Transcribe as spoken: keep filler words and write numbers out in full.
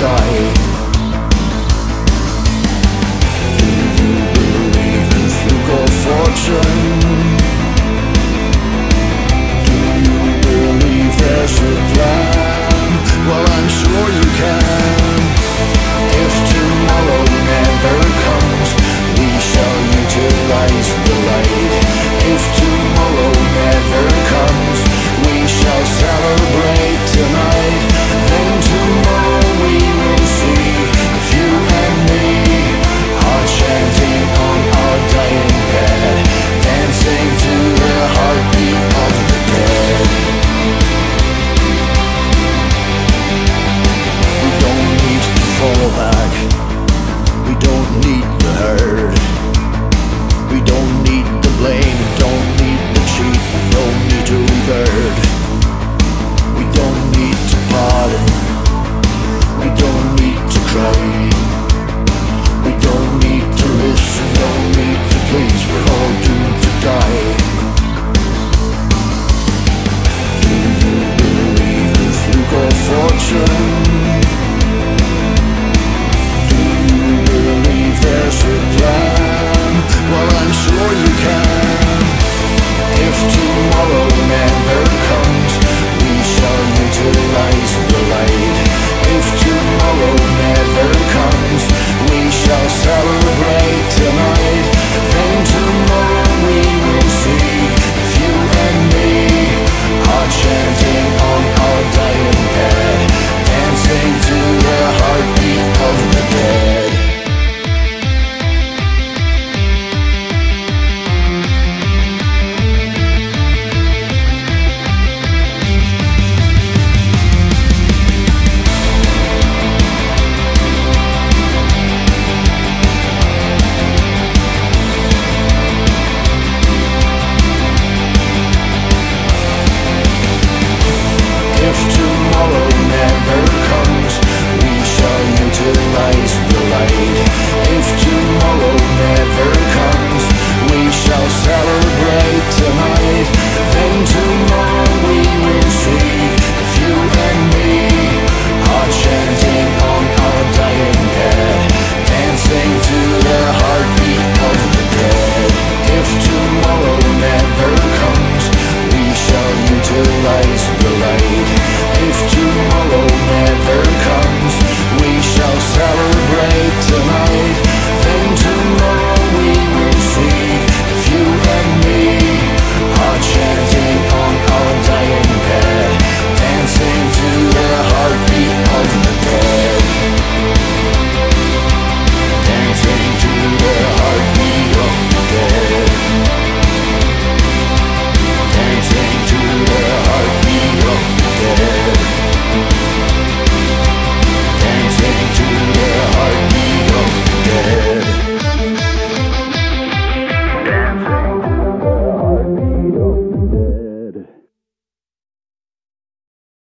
die. Do you believe in fluke or fortune? Do you believe there's a plan? Well, I'm sure you can. If tomorrow never comes, we shall utilize the light. If tomorrow never comes, we shall celebrate tonight. Then tomorrow we will see if you and me are chanting on our dying bed, dancing to the heartbeat of the dead. We don't need to fall back.